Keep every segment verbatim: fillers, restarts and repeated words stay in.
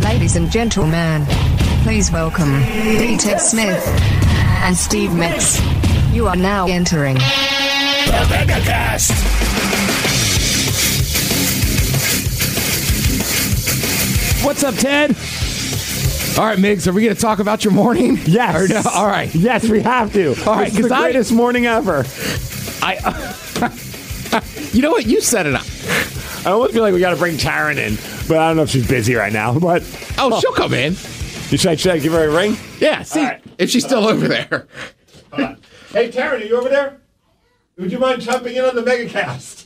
Ladies and gentlemen, please welcome D. Ted Smith and Steve Mix. You are now entering the MegaCast. What's up, Ted? All right, Migs, are we going to talk about your morning? Yes. Or no? All right. Yes, we have to. All right, because the I, greatest morning ever. I, uh, you know what? You set it up. I almost feel like we got to bring Taryn in, but I don't know if she's busy right now. But oh, oh. she'll come in. Should I, should I give her a ring? Yeah. See right. if she's still over there. Hold on. Hey, Taryn, are you over there? Would you mind jumping in on the MegaCast?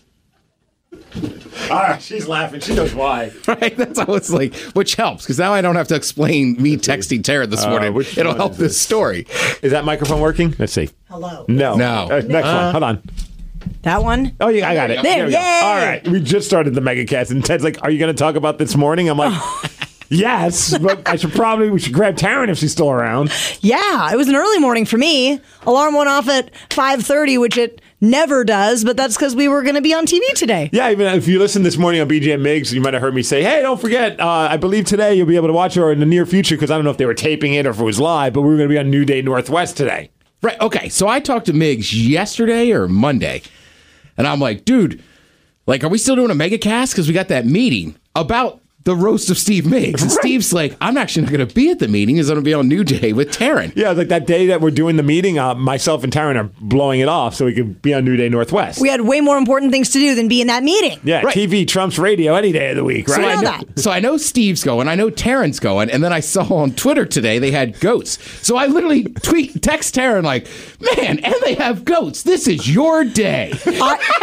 All right, she's laughing. She knows why. Right? That's how it's like, which helps, because now I don't have to explain me texting Taryn this morning. Uh, It'll help this? this story. Is that microphone working? Let's see. Hello. No. No. Uh, next uh, one. Hold on. That one? Oh, yeah, I got it. There, there we yay! Go. All right, we just started the MegaCast, and Ted's like, are you going to talk about this morning? I'm like, yes, but I should probably, we should grab Taryn if she's still around. Yeah, it was an early morning for me. Alarm went off at five thirty, which it never does, but that's because we were going to be on T V today. Yeah, even if you listened this morning on B J and Migs, you might have heard me say, hey, don't forget, uh, I believe today you'll be able to watch it, or in the near future, because I don't know if they were taping it or if it was live, but we were going to be on New Day Northwest today. Right, okay, so I talked to Migs yesterday or Monday, and I'm like, dude, like, are we still doing a MegaCast? Because we got that meeting about the roast of Steve Miggs. And right. Steve's like, I'm actually not going to be at the meeting. He's going to be on New Day with Taryn. Yeah, like that day that we're doing the meeting, uh, myself and Taryn are blowing it off so we could be on New Day Northwest. We had way more important things to do than be in that meeting. Yeah, right. T V trumps radio any day of the week, right? So I know, I know, so I know Steve's going. I know Taryn's going. And then I saw on Twitter today they had goats. So I literally tweet, text Taryn like, man, and they have goats. This is your day. I,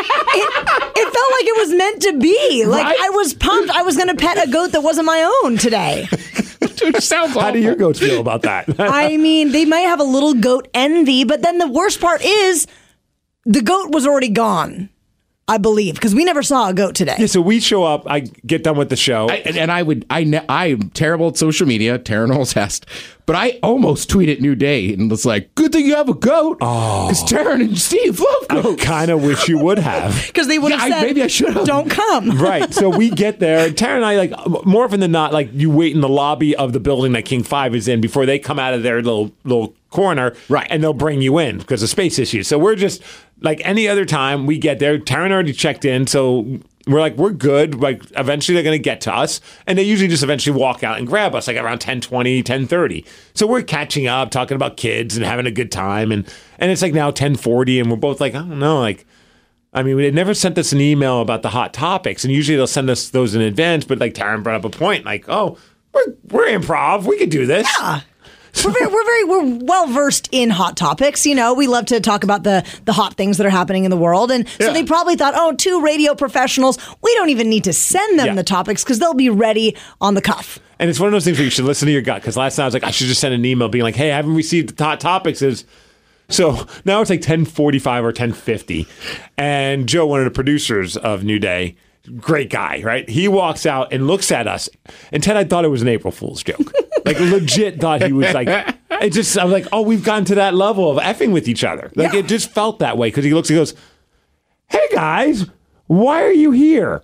it, it felt like it was meant to be. Like, right? I was pumped. I was going to pet a goat that wasn't my own today. Dude, sounds awful. How do your goats feel about that? I mean, they might have a little goat envy, but then the worst part is the goat was already gone, I believe, because we never saw a goat today. Yeah, so we show up, I get done with the show. I, and I would, I, ne- I'm terrible at social media, Taryn Holzhast, but I almost tweeted New Day and was like, good thing you have a goat. Oh. Because Taryn and Steve love goats. I kind of wish you would have. Because they would have yeah, said, I, maybe I should have. Don't come. Right. So we get there. And Taryn and I, like, more often than not, like, you wait in the lobby of the building that King five is in before they come out of their little little corner. Right. And they'll bring you in because of space issues. So we're just, like, any other time we get there, Taryn already checked in. So we're like, we're good. Like, eventually they're going to get to us. And they usually just eventually walk out and grab us, like, around ten twenty, ten thirty. So we're catching up, talking about kids and having a good time. And, and it's like now ten forty, and we're both like, I don't know, like, I mean, they never sent us an email about the hot topics. And usually they'll send us those in advance. But, like, Taryn brought up a point, like, oh, we're, we're improv. We could do this. Yeah. We're very, we're very, we're well versed in hot topics. You know, we love to talk about the the hot things that are happening in the world, and so yeah. they probably thought, oh, two radio professionals, we don't even need to send them yeah. the topics because they'll be ready on the cuff. And it's one of those things where you should listen to your gut. Because last night I was like, I should just send an email being like, hey, I haven't received the hot topics. Is so now it's like ten forty-five or ten fifty, and Joe, one of the producers of New Day, great guy, right? He walks out and looks at us, and Ted, I thought it was an April Fool's joke. Like, legit thought he was like, it just, I was like, oh, we've gotten to that level of effing with each other. Like, yeah. It just felt that way because he looks and goes, hey guys, why are you here?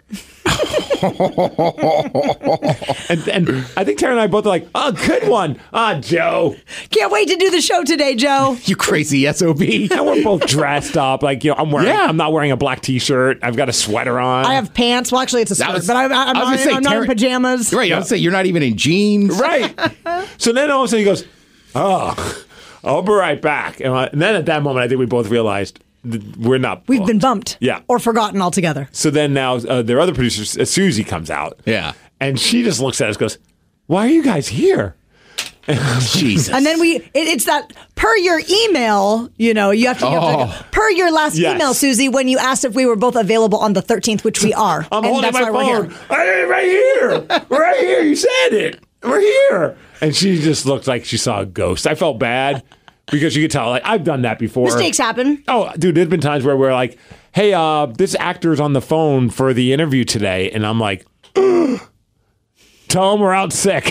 and, and I think Taryn and I both are like, oh, good one. Ah, Joe. Can't wait to do the show today, Joe. You crazy S O B. And we're both dressed up. Like, you know, I'm wearing, yeah. I'm not wearing a black t-shirt. I've got a sweater on. I have pants. Well, actually, it's a skirt, was, but I'm, I'm, not, say, I'm not in pajamas. Right. I would say you're not even in jeans. Right. So then all of a sudden he goes, oh, I'll be right back. And, I, and then at that moment, I think we both realized we're not. We've been bumped. Yeah. Or forgotten altogether. So then now uh, their other producer, uh, Susie, comes out. Yeah. And she just looks at us and goes, why are you guys here? Jesus. And then we, it, it's that per your email, you know, you have to, you oh. have to per your last yes. email, Susie, when you asked if we were both available on the thirteenth, which we are. I'm and holding that's my why phone. We're here. I, right here. Right here. You said it. We're here. And she just looked like she saw a ghost. I felt bad. Because you could tell, like, I've done that before. Mistakes happen. Oh, dude, there's been times where we're like, hey, uh, this actor's on the phone for the interview today. And I'm like, to tell them we're out sick.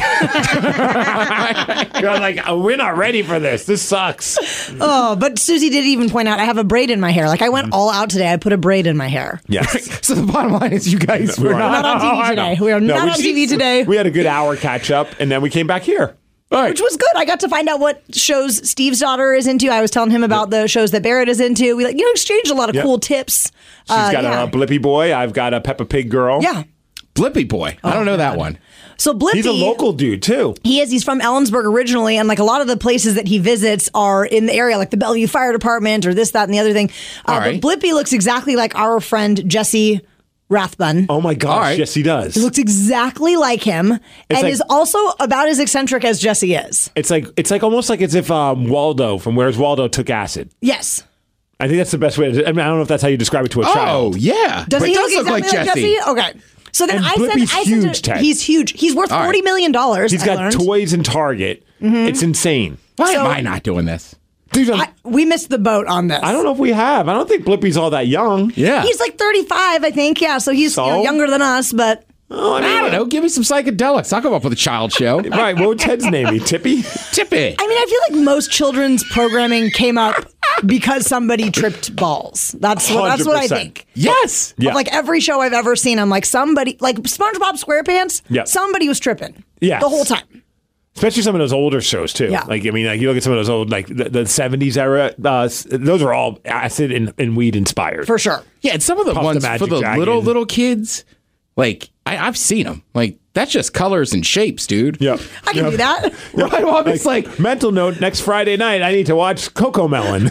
You're like, oh, we're not ready for this. This sucks. Oh, but Susie did even point out I have a braid in my hair. Like I went all out today. I put a braid in my hair. Yes. So the bottom line is you guys We were are not, Not on T V I today. know. We are No, not we on just- T V today. We had a good hour catch up, and then we came back here. All right. Which was good. I got to find out what shows Steve's daughter is into. I was telling him about the shows that Barrett is into. We like you know exchanged a lot of Yep. cool tips. She's Uh, got yeah. a Blippy boy. I've got a Peppa Pig girl. Yeah. Blippy Boy. I don't know that one. So Blippy, He's a local dude, too. He is. He's from Ellensburg originally, and like a lot of the places that he visits are in the area, like the Bellevue Fire Department or this, that, and the other thing. Uh, All right. But Blippy looks exactly like our friend Jesse Rathbun. Oh, my gosh. All right. Yes, he does. He looks exactly like him, and like- is also about as eccentric as Jesse is. It's like it's like almost like as if um, Waldo from Where's Waldo took acid. Yes. I think that's the best way to. I mean, I don't know if that's how you describe it to a Oh, child. yeah. Does But he it look does look exactly like like Jesse. Jesse? Okay. So then And I sent, Blippi's I sent huge, it- Ted. He's huge. He's worth All right. forty million dollars. He's I got learned. toys in Target. It's insane. Why So- am I not doing this? Dude, I'm- I, we missed the boat on this. I don't know if we have. I don't think Blippy's all that young. Yeah. He's like thirty-five, I think. Yeah, so he's you know, So? younger than us, but Oh, I, mean, I don't know. Give me some psychedelics. I'll come up with a child show. Right. What would Ted's name be? Tippy? Tippy. I mean, I feel like most children's programming came up because somebody tripped balls. That's what that's what I one hundred percent. think. Yes. Yeah. Of like every show I've ever seen, I'm like somebody like SpongeBob SquarePants. Yeah. Somebody was tripping. Yes. The whole time. Especially some of those older shows too. Yeah. Like I mean, like you look at some of those old, like the, the seventies era. Uh, s- those are all acid and, and weed inspired. For sure. Yeah, and some of the Puff the ones Magic for the Dragon. little, little kids, like, I, I've seen them. Like, that's just colors and shapes, dude. Yep. I can Yep. do that. Right? Well, it's like, Mental note: next Friday night, I need to watch Coco Melon.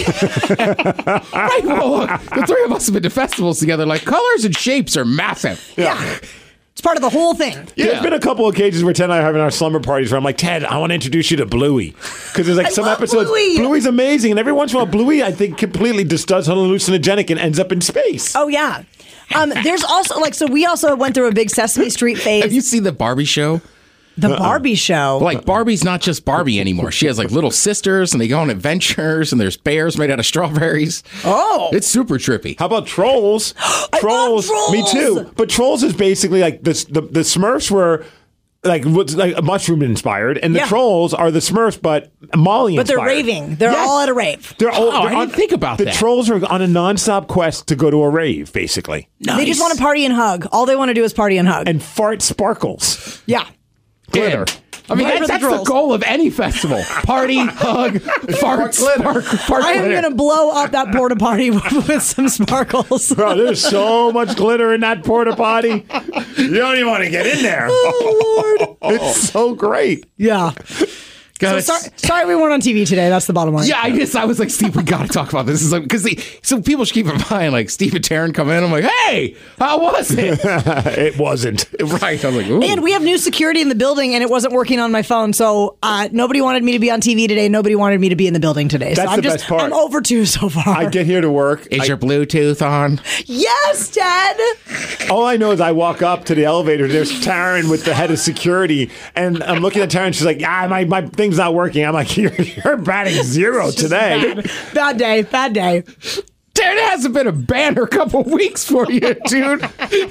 right, well, look, the three of us have been to festivals together. Like, colors and shapes are massive. Yeah. It's part of the whole thing. There's been a couple occasions where Ted and I are having our slumber parties where I'm like, Ted, I want to introduce you to Bluey. Because there's like I some love episodes. Bluey. Bluey's amazing. And every once in a while, Bluey, I think, completely just does hallucinogenic and ends up in space. Oh yeah. Um, there's also like so we also went through a big Sesame Street phase. Have you seen the Barbie show? the Barbie show. Like, Barbie's not just Barbie anymore. She has like little sisters and they go on adventures and there's bears made out of strawberries. Oh. It's super trippy. How about Trolls? love Me Trolls! too. But Trolls is basically like this, the the Smurfs were like what's like mushroom inspired, and the Yeah. Trolls are the Smurfs, but Molly but they're inspired. raving. They're Yes. all at a rave. They're all. Oh, I they're didn't think about the that. Trolls are on a nonstop quest to go to a rave, basically, They just want to party and hug. All they want to do is party and hug. and fart sparkles. yeah. Glitter. I mean, Right for that's, the that's the trolls. goal of any festival. Party, hug, fart, spark, fart, I am glitter. going to blow up that porta potty with some sparkles. Bro, there's so much glitter in that porta potty. You don't even want to get in there. Oh, Lord. It's so great. Yeah. God, So it's- sorry, sorry we weren't on T V today. That's the bottom line. Yeah, I just I was like, Steve, we got to talk about this. It's like because so people should keep in mind, like Steve and Taryn come in. I'm like, hey, how was it? It wasn't. Right. I'm like, ooh. And we have new security in the building, and it wasn't working on my phone. So uh, nobody wanted me to be on T V today. Nobody wanted me to be in the building today. That's so I'm the just, best part. I'm over two so far. I get here to work. Is I- your Bluetooth on? yes, Ted. all I know is I walk up to the elevator. There's Taryn with the head of security, and I'm looking at Taryn. She's like, "Ah, my my thing's not working." I'm like, "You're, you're batting zero today." Bad, bad day. Bad day. There hasn't been a banner couple weeks for you, dude.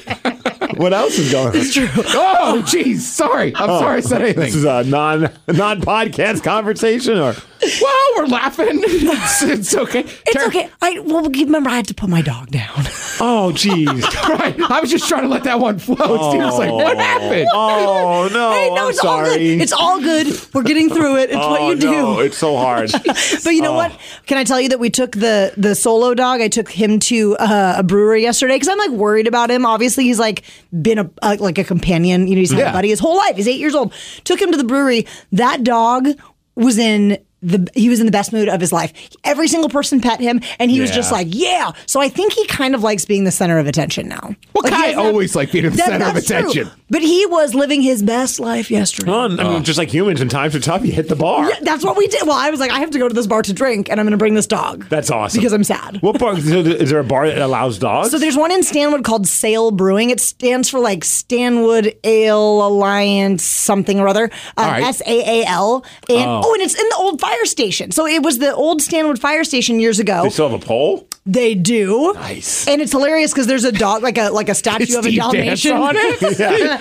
What else is going on? It's true. Oh, jeez. Sorry. I'm sorry I said anything. This is a non non podcast conversation, or Well, we're laughing. It's, it's okay. It's Taryn- okay. I well remember I had to put my dog down. oh, jeez. Right. I was just trying to let that one flow. Steve was like, what happened? Oh no, Hey, no, I'm it's all good. sorry. It's all good. We're getting through it. It's oh, what you do. No, it's so hard. But you know what? Can I tell you that we took the the solo dog? I took him to uh, a brewery yesterday because I'm like worried about him. Obviously, he's like been a, a like a companion. You know, he's had Yeah. a buddy his whole life. He's eight years old. Took him to the brewery. That dog was in. The, he was in the best mood of his life. Every single person pet him, and he was Yeah. just like, "Yeah." So I think he kind of likes being the center of attention now. Well, Like, he Kai doesn't have- always like being the That- center of that's true. attention. But he was living his best life yesterday. Well, I mean, just like humans, when times are tough, you hit the bar. Yeah, that's what we did. Well, I was like, I have to go to this bar to drink, and I'm going to bring this dog. That's awesome. Because I'm sad. What bar? Is there a bar that allows dogs? So there's one in Stanwood called Sail Brewing. It stands for like Stanwood Ale Alliance something or other. Um, All right. S A A L. And, oh. and it's in the old fire fire station. So it was the old Stanwood fire station years ago. They still have a pole? They do. Nice. And it's hilarious because there's a dog, like a like a statue of a Steve Dalmatian. dance on it?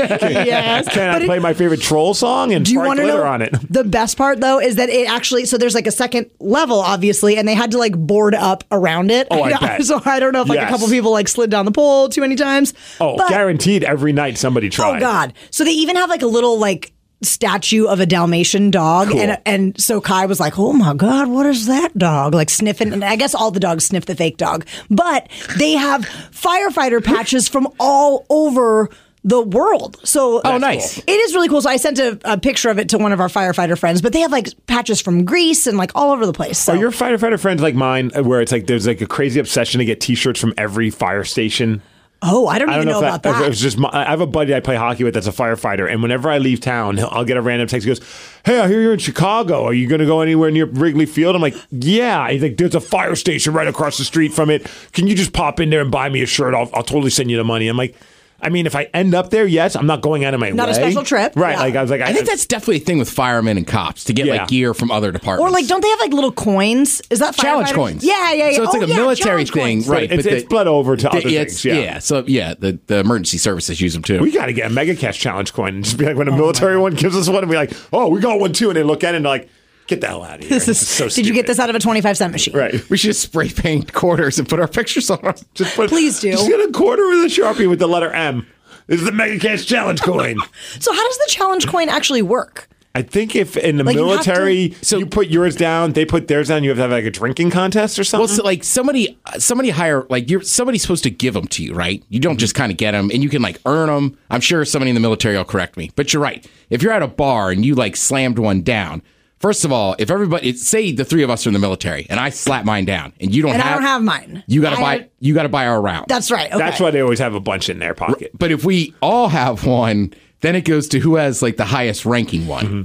Yes. Can I But it- play my favorite troll song and Do you spark want to glitter know on it? the best part though is that it actually so there's like a second level obviously and they had to like board up around it. Oh, I bet. So I don't know if like Yes. a couple people like slid down the pole too many times. Oh, But- guaranteed every night somebody tried. Oh God! So they even have like a little like statue of a Dalmatian dog, Cool. and and so Kai was like, "Oh my God, what is that dog?" Like sniffing, and I guess all the dogs sniff the fake dog, but they have firefighter patches from all over the world. So Oh, nice. It is really cool. So I sent a, a picture of it to one of our firefighter friends, but they have like patches from Greece and like all over the place. So. Are your firefighter friends like mine, where it's like there's like a crazy obsession to get T-shirts from every fire station? oh, I don't I even don't know, know, if about that. If that. it was just my, I have a buddy I play hockey with that's a firefighter, and whenever I leave town, he'll, I'll get a random text. He goes, "Hey, I hear you're in Chicago. Are you going to go anywhere near Wrigley Field?" I'm like, "Yeah." He's like, "There's a fire station right across the street from it. Can you just pop in there and buy me a shirt? I'll, I'll totally send you the money." I'm like, I mean, if I end up there, yes, I'm not going out of my Not way. a special trip. Right. Yeah. Like I was like, I think that's definitely a thing with firemen and cops to get Yeah. like gear from other departments. Or like, don't they have like little coins? Is that challenge firefighters? coins? Yeah, yeah, yeah. So it's Oh, like a yeah, military challenge thing, coins. right? It's, but it's bled over to other it's, things. Yeah. So yeah, the, the emergency services use them too. We got to get a Mega Cash Challenge coin and just be like, Oh when a military one gives us one, and be like, "Oh, we got one too," and they look at it and they're like, "Get the hell out of here!" This is, This is so did you get stupid. this out of a twenty-five cent machine? Right. We should just spray paint quarters and put our pictures on them. Just put, Please do. Just get a quarter with a Sharpie with the letter M. This is the Mega Cash Challenge coin. So how does the challenge coin actually work? I think if in the Like, you have military, to- so you put yours down, they put theirs down. You have to have like a drinking contest or something. Well, so like somebody, somebody hire like you're somebody's supposed to give them to you, right? You don't just kind of get them, and you can like earn them. I'm sure somebody in the military will correct me, but you're right. If you're at a bar and you like slammed one down, first of all, if everybody, say the three of us are in the military, and I slap mine down, and you don't And have, I don't have mine. you got to I buy, have- you got to buy our round. That's right. Okay. That's why they always have a bunch in their pocket. But if we all have one, then it goes to who has like the highest ranking one.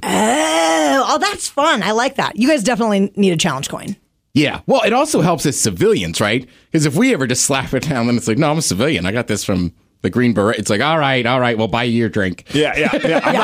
Oh, oh, that's fun. I like that. You guys definitely need a challenge coin. Yeah. Well, it also helps as civilians, right? Because if we ever just slap it down, then it's like, no, I'm a civilian. I got this from the Green Beret. It's like, all right, all right, we'll buy you your drink. Yeah, yeah, yeah. I'm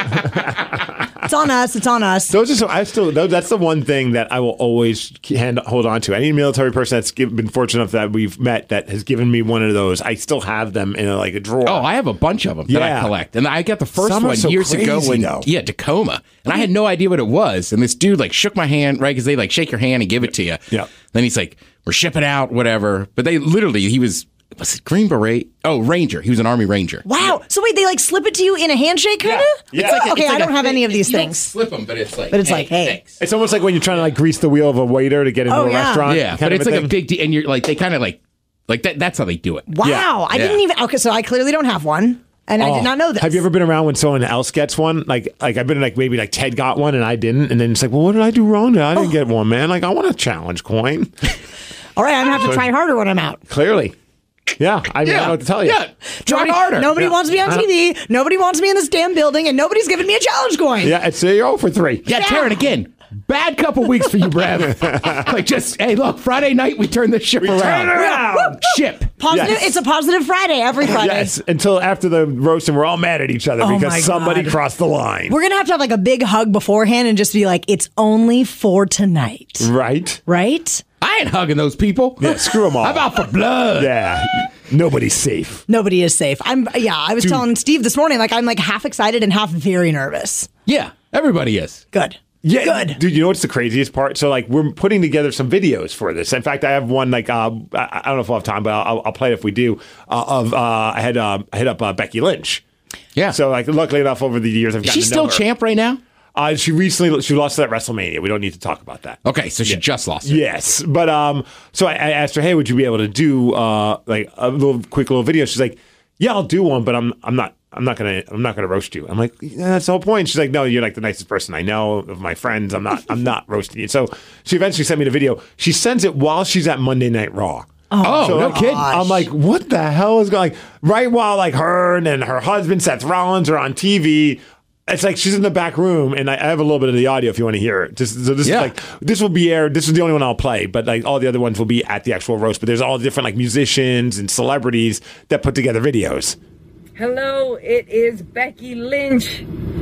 not- It's on us. It's on us. those are so. I still. those- That's the one thing that I will always hand, hold on to. Any military person that's give, been fortunate enough that we've met that has given me one of those, I still have them in a, like a drawer. Oh, I have a bunch of them that I Yeah. collect. And I got the first Some are one so years ago crazy, when, though. yeah, Tacoma. And I had no idea what it was. And this dude like shook my hand, right? Because they like shake your hand and give it to you. Yeah. Then he's like, we're shipping out, whatever. But they literally, he was, was it Green Beret? Oh, Ranger. He was an Army Ranger. Wow. So wait, they like slip it to you in a handshake, kind of? Yeah. It's like a- okay, it's like I don't a have thing- any of these you don't things. slip them, but it's like, But it's like, hey. thanks. It's almost like when you're trying to like grease the wheel of a waiter to get into Oh, a yeah. restaurant. Yeah, kind but of it's like thing. a big deal. And you're like, they kind of like, like that. That's how they do it. Wow. Yeah. I didn't Yeah. even. Okay, so I clearly don't have one. And I Oh, did not know this. Have you ever been around when someone else gets one? Like, like I've been like maybe like Ted got one and I didn't, and then it's like, well, what did I do wrong? There? I didn't get one, man. Like, I want a challenge coin. All right, I'm going to have to try harder when I'm out. Clearly, yeah. I mean, I don't know what to tell you. Yeah. Try Nobody, harder. nobody Yeah. wants me on T V. Nobody wants me in this damn building, and nobody's giving me a challenge coin. Yeah, it's you're zero for three. Yeah, Taryn, again, bad couple weeks for you, Brad. Like, just, hey, look, Friday night, we turn this ship around. turn it around. Ship. Positive. Yes. It's a positive Friday every Friday. Yes, until after the roast, and we're all mad at each other Oh my because somebody God. crossed the line. We're gonna have to have like a big hug beforehand and just be like, "It's only for tonight," Right? right? I ain't hugging those people. Yeah, screw them all. I'm out for blood. Yeah, nobody's safe. Nobody is safe. I'm. Yeah, I was telling Steve this morning, like I'm like half excited and half very nervous. Yeah, everybody is. Good. Yeah, Good. dude. You know what's the craziest part? So, like, we're putting together some videos for this. In fact, I have one. Like, uh, I, I don't know if we'll have time, but I'll, I'll play it if we do. Uh, of uh, I had uh, I hit up uh, Becky Lynch. Yeah. So, like, luckily enough, over the years, I've Is gotten she to know still her. champ right now? Uh, she recently she lost at WrestleMania. We don't need to talk about that. Okay, so she just lost it. Yes, but um, so I, I asked her, hey, would you be able to do uh like a little quick little video? She's like, yeah, I'll do one, but I'm I'm not. I'm not gonna. I'm not gonna roast you. I'm like, yeah, that's the whole point. She's like, no, you're like the nicest person I know of my friends. I'm not. I'm not roasting you. So she eventually sent me the video. She sends it while she's at Monday Night Raw. Oh, So, no like, kidding. I'm like, what the hell is going? Like, right while like her and her husband Seth Rollins are on T V. It's like she's in the back room, and I, I have a little bit of the audio if you want to hear it. Just, so this Yeah. is like this will be aired. This is the only one I'll play, but like all the other ones will be at the actual roast. But there's all different like musicians and celebrities that put together videos. Hello, it is Becky Lynch.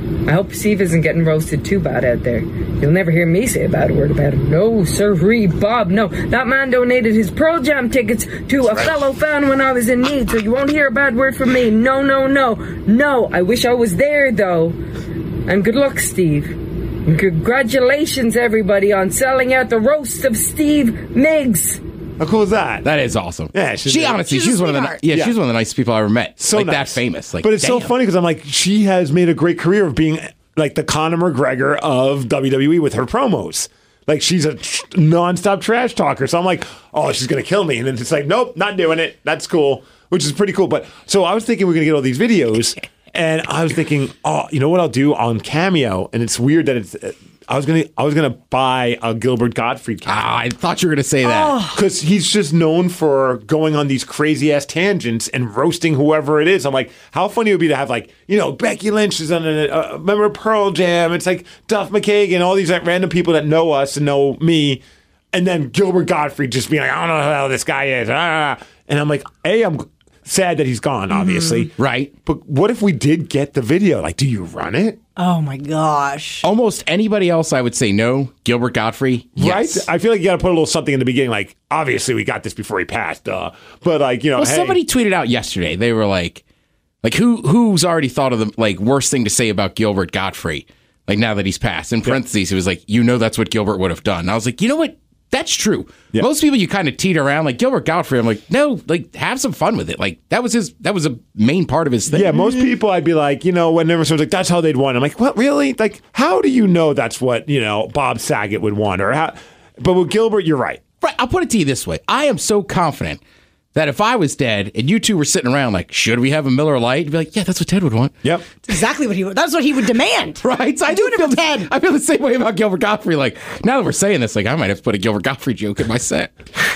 I hope Steve isn't getting roasted too bad out there. You'll never hear me say a bad word about him. No, sirree, Bob, no. That man donated his Pearl Jam tickets to a fellow fan when I was in need, so you won't hear a bad word from me. No, no, no. No, I wish I was there, though. And good luck, Steve. And congratulations, everybody, on selling out the roast of Steve Miggs. How cool is that? That is awesome. Yeah, she's, she honestly, she's she's, a one of the sweetheart. yeah, Yeah. she's one of the nicest people I ever met. So like nice. that famous. Like, but it's so damn. funny because I'm like, she has made a great career of being like the Conor McGregor of W W E with her promos. Like she's a tr- nonstop trash talker. So I'm like, oh, she's gonna kill me. And then it's like, nope, not doing it. That's cool, which is pretty cool. But so I was thinking we're gonna get all these videos, and I was thinking, oh, you know what I'll do on Cameo? And it's weird that it's. I was gonna, I was gonna buy a Gilbert Gottfried cameo. Ah, I thought you were going to say that. Because he's just known for going on these crazy ass tangents and roasting whoever it is. I'm like, how funny it would be to have like, you know, Becky Lynch is on a uh, remember Pearl Jam. It's like Duff McKagan, all these like, random people that know us and know me, and then Gilbert Gottfried just being like, I don't know who the hell this guy is. Ah. And I'm like, hey, I'm sad that he's gone, obviously, Right. But what if we did get the video? Like, do you run it? Oh my gosh. Almost anybody else, I would say no. Gilbert Gottfried, yes. Right? I feel like you got to put a little something in the beginning. Like, obviously, we got this before he passed. Uh, but like, you know, Well, hey. somebody tweeted out yesterday. They were like, like who who's already thought of the like worst thing to say about Gilbert Gottfried? Like now that he's passed. In parentheses, it was like, you know, that's what Gilbert would have done. And I was like, you know what? That's true. Yeah. Most people you kind of teeter around like Gilbert Gottfried. I'm like, no, like have some fun with it. Like that was his. That was a main part of his thing. Yeah, most people I'd be like, you know, whenever someone's like, that's how they'd want. I'm like, what, really? Like, how do you know that's what, you know, Bob Saget would want? Or how? But with Gilbert, you're right. Right. I'll put it to you this way. I am so confident that if I was dead and you two were sitting around like, should we have a Miller Lite? You'd be like, yeah, that's what Ted would want. Yep. That's exactly what he would. That's what he would demand. Right. So I do doing it feel for the, Ted. I feel the same way about Gilbert Gottfried. Like now that we're saying this, like I might have to put a Gilbert Gottfried joke in my set.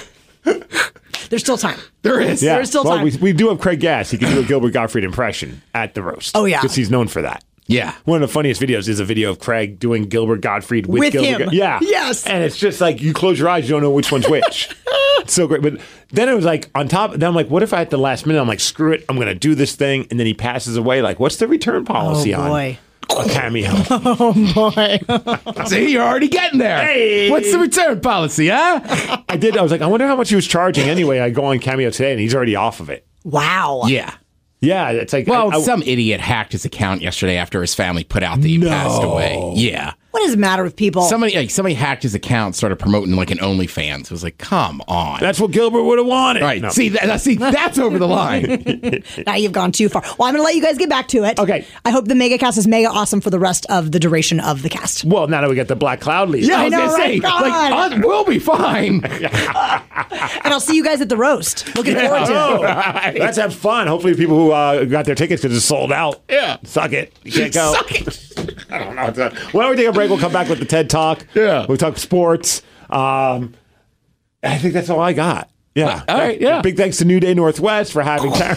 There's still time. There is. Yeah. There's still well, time. We, we do have Craig Gass. He can do a Gilbert Gottfried impression at the roast. Oh, yeah. Because he's known for that. Yeah. One of the funniest videos is a video of Craig doing Gilbert Gottfried with, With Gilbert. him. Go- yeah. Yes. And it's just like you close your eyes, you don't know which one's which. It's so great. But then it was like on top, then I'm like, what if I at the last minute, I'm like, screw it, I'm going to do this thing. And then he passes away. Like, what's the return policy Oh, on boy. a cameo? See, you're already getting there. Hey. What's the return policy, huh? I did. I was like, I wonder how much he was charging anyway. I go on Cameo today and he's already off of it. Wow. Yeah. Yeah. It's like, Well, I- I- some idiot hacked his account yesterday after his family put out that he No. passed away. Yeah. What does it matter with people? Somebody like somebody hacked his account, started promoting like an OnlyFans. It was like, come on. that's what Gilbert would have wanted. right. No. See, that, see, that's over the line. Now you've gone too far. Well, I'm going to let you guys get back to it. Okay. I hope the mega cast is mega awesome for the rest of the duration of the cast. Well, now that we got the Black Cloud lead. Yeah, I was know, gonna say, right? God. like, us, we'll be fine. And I'll see you guys at the roast. Looking forward to it. Oh, let's have fun. Hopefully, people who uh, got their tickets because it's sold out. Yeah. Suck it. You can't go. Suck it. I don't know. Why don't we take a break? We'll come back with the TED Talk. Yeah. We'll talk sports. Um, I think that's all I got. Yeah. All right, yeah. Big thanks to New Day Northwest for having Tara.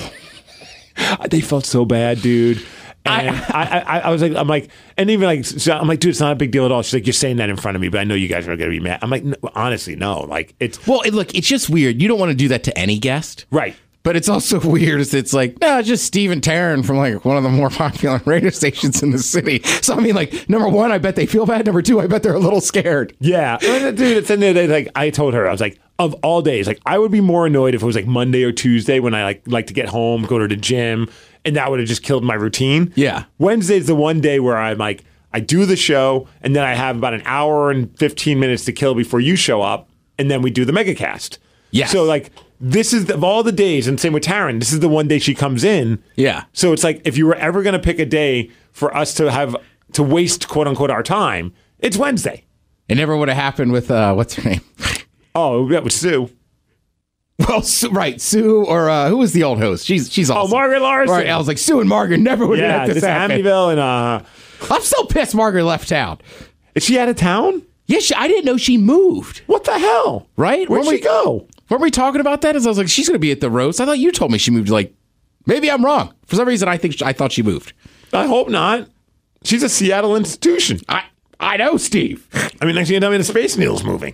They felt so bad, dude. And I, I, I was like, I'm like, and even like, so I'm like, dude, it's not a big deal at all. She's like, you're saying that in front of me, but I know you guys are going to be mad. I'm like, no, honestly, no. Like, it's Well, it, look, it's just weird. You don't want to do that to any guest. right. But it's also weird. It's, it's like, no, it's just Steve and Taryn from like one of the more popular radio stations in the city. So, I mean, like, number one, I bet they feel bad. Number two, I bet they're a little scared. Yeah. Dude, it's in there. Like, I told her, I was like, of all days, like, I would be more annoyed if it was like Monday or Tuesday when I like like to get home, go to the gym, and that would have just killed my routine. Yeah. Wednesday's the one day where I'm like, I do the show, and then I have about an hour and fifteen minutes to kill before you show up, and then we do the megacast. Yes. So, like, this is the, of all the days, and same with Taryn, this is the one day she comes in. Yeah. So it's like, if you were ever going to pick a day for us to have, to waste, quote unquote, our time, it's Wednesday. It never would have happened with, uh, what's her name? Oh, that was Sue. Well, Sue, right, Sue, or uh, who was the old host? She's she's awesome. Oh, Margaret Larson. Right, I was like, Sue and Margaret never would have Yeah, let this this is happen. Amityville, and uh, I'm so pissed Margaret left town. is she out of town? Yeah, she, I didn't know she moved. What the hell? Right? Where'd Weren't she we- go? Weren't we talking about that? As I was like, she's going to be at the roast. I thought you told me she moved. Like, maybe I'm wrong. For some reason, I think she, I thought she moved. I hope not. She's a Seattle institution. I I know, Steve. I mean, next thing you tell me the Space Needle's moving.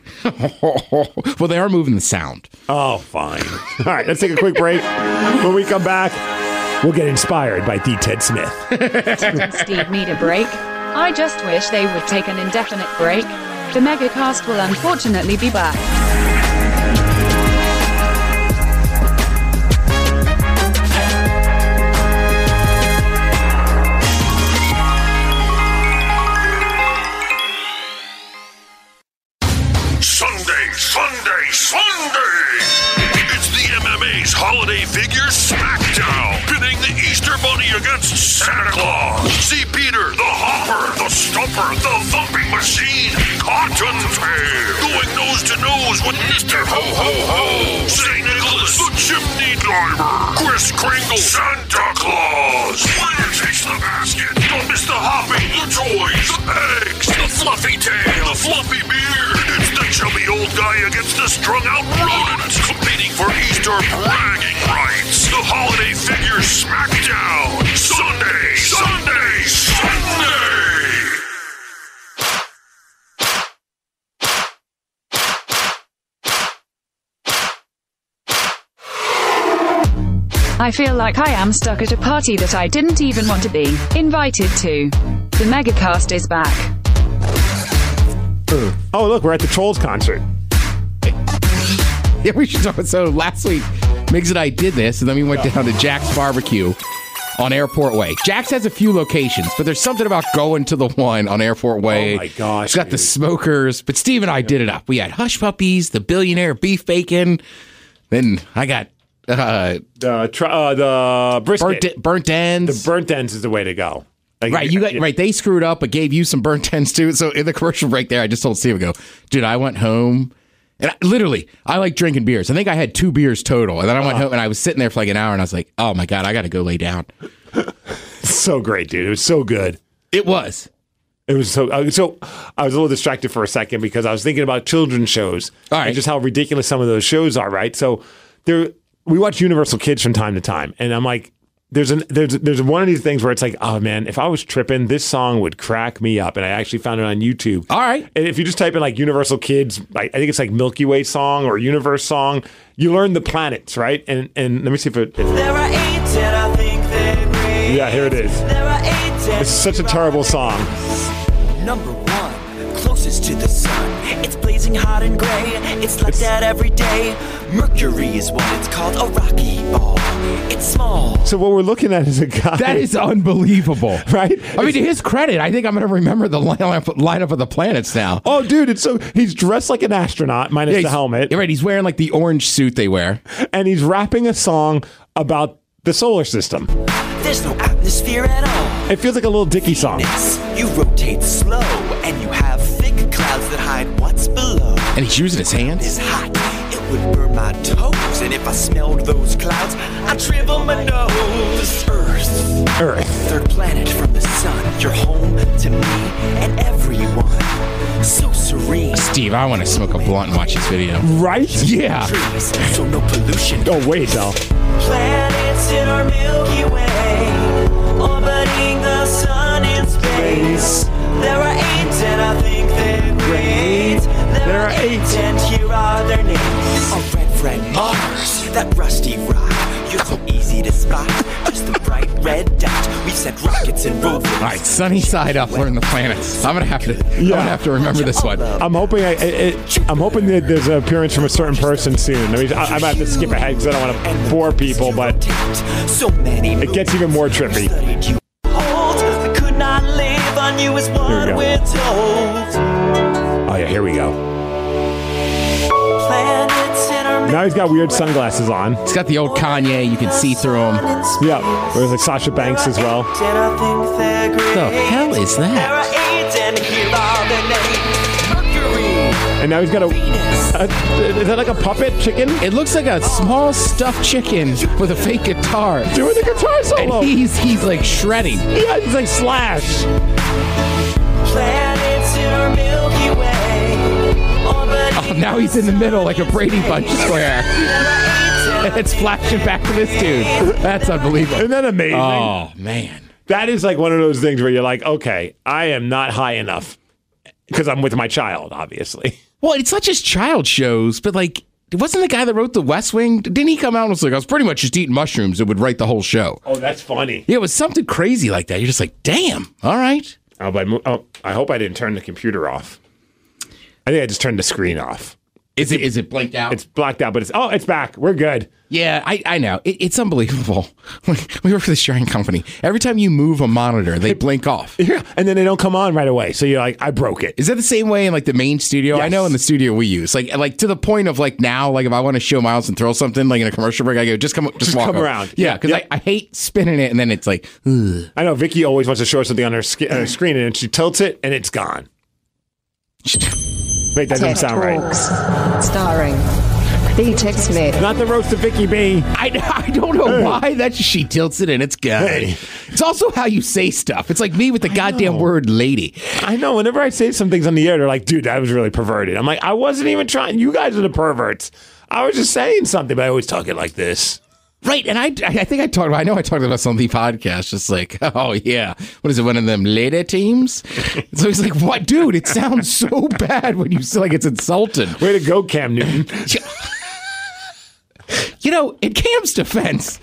Well, they are moving the sound. Oh, fine. All right, let's take a quick break. When we come back, we'll get inspired by D. Ted Smith. Ted and Steve need a break. I just wish they would take an indefinite break. The Megacast will unfortunately be back. Sunday, Sunday, Sunday! It's the M M A's Holiday Figure Smackdown, pitting the Easter Bunny against Santa Claus. See Peter, the Hopper, the Stumper, the Thumping Machine, Cottontail, going nose to nose with Mister Ho-Ho-Ho, Saint Nicholas, the Chimney Driver, Kris Kringle, Santa Claus. Fire takes the basket. Don't miss the hopping, the toys, the eggs, the fluffy tail, the fluffy beard. It's the chubby old guy against the strung-out rodents, competing for Easter bragging rights. The Holiday Figure Smackdown. Sunday, Sunday, Sunday! I feel like I am stuck at a party that I didn't even want to be invited to. The Megacast is back. Oh, look, we're at the Trolls concert. Yeah, we should talk. So last week, Migs and I did this, and then we went down to Jack's Barbecue on Airport Way. Jack's has a few locations, but there's something about going to the one on Airport Way. Oh, my gosh, It's got dude. the smokers, but Steve and I did it up. We had Hush Puppies, the Billionaire Beef Bacon. Then I got uh, The tr- uh, the brisket. burnt, burnt ends. The burnt ends is the way to go. Like, Right, you got right. They screwed up, but gave you some burnt ends too. So in the commercial break there, I just told Steve, I go, dude, I went home, and I, literally, I like drinking beers. I think I had two beers total, and then I went Uh. home, and I was sitting there for like an hour, and I was like, oh my god, I got to go lay down. So great, dude. It was so good. It was. It was so. Uh, so I was a little distracted for a second because I was thinking about children's shows All right. and just how ridiculous some of those shows are. Right. So there, we watch Universal Kids from time to time, and I'm like, there's an there's there's one of these things where it's like, oh man, if I was tripping, this song would crack me up, and I actually found it on YouTube. All right. And if you just type in like Universal Kids, like I think it's like Milky Way song or Universe song, you learn the planets, right? And and let me see if it. If, There are eight and I think they're great. yeah, here it is. There are eight and It's such a terrible song. Number one, closest to the sun. It's blazing hot and gray. It's like that every day. Mercury is what it's called, a rocky ball. It's small. So what we're looking at is a guy That is unbelievable, right. I mean, to his credit, I think I'm going to remember the lineup, lineup of the planets now. Oh, dude, it's so he's dressed like an astronaut minus Yeah, the he's- helmet, You're right. He's wearing like the orange suit they wear. and he's rapping a song about the solar system. There's no atmosphere at all. It feels like a little Dicky song. It's, you rotate slow, and you have thick clouds that hide what's below. And he's using his hands. It's hot, it would burn my toes. And if I smelled those clouds, I'd shrivel my nose. Earth, Earth. third planet from the sun. You're home to me and everyone. So serene. Steve, I want to smoke a blunt and watch this video. Right? Yeah. Trees, so no pollution. Oh, wait, though. Planets in our Milky Way, orbiting the sun in space. There are eight, and I think they're great. There, There are are eight, eight. and here are their names. A red, red Mars, that rusty rock. You're so easy to spot, just a bright red dot. We've sent rockets and rovers. All right, sunny side up. Learn the planets. I'm gonna have to. I'm Yeah. gonna have to remember this one. I'm hoping I, it, I'm hoping that there's an appearance from a certain person soon. I mean, I, I might have to skip ahead because I don't want to bore people, but so many it gets even more trippy. studied you hold. I could not live on you is Here we what go. we're told. Oh yeah, here we go. Planets in our Now he's got weird sunglasses on. It's got the old Kanye. You can see through him. Yeah, there's like Sasha Banks as well. And I think they're great. The hell is There that? are eight, and here are their names. Mercury, And now he's got a, Venus, a is that like a puppet chicken? It looks like a small stuffed chicken with a fake guitar. Doing the guitar solo. And he's he's like shredding. Yeah, he's like Slash. planets in our Milky Way. Oh, now he's in the middle like a Brady Bunch square. And it's flashing back to this dude. That's unbelievable. Isn't that amazing? Oh man. That is like one of those things where you're like, okay, I am not high enough because I'm with my child, obviously. Well, it's not just child shows, but like wasn't the guy that wrote The West Wing? Didn't he come out and was like, I was pretty much just eating mushrooms and would write the whole show? Oh, that's funny. Yeah, it was something crazy like that. You're just like, damn, all right. Oh, but I, oh, I hope I didn't turn the computer off. I think I just turned the screen off. Is it is it blanked out? It's blacked out, but it's oh, it's back. We're good. Yeah, I, I know. It, it's unbelievable. We work for this sharing company. Every time you move a monitor, they blink off. Yeah, and then they don't come on right away. So you're like, I broke it. Is that the same way in like the main studio? Yes. I know in the studio we use like like to the point of like now, like if I want to show Miles and throw something like in a commercial break, I go just come just, Just walk come over. around. Yeah, because Yep. I, I hate spinning it and then it's like, ugh. I know Vicky always wants to show us something on her, sk- on her screen, and she tilts it, and it's gone. Wait, that doesn't Tech sound right. Talks, starring D-Tech Smith. Not the roast of Vicky B. I, I don't know why. That's she tilts it and it's gone. Hey. It's also how you say stuff. It's like me with the goddamn know. word lady. I know. Whenever I say some things on the air, they're like, dude, that was really perverted. I'm like, I wasn't even trying. You guys are the perverts. I was just saying something, but I always talk it like this. Right, and I, I think I talked about, I know I talked about some of the podcasts, just like, oh yeah, what is it, one of them lady teams? So he's like, what, dude, it sounds so bad when you say like it's insulting. Way to go, Cam Newton. You know, in Cam's defense,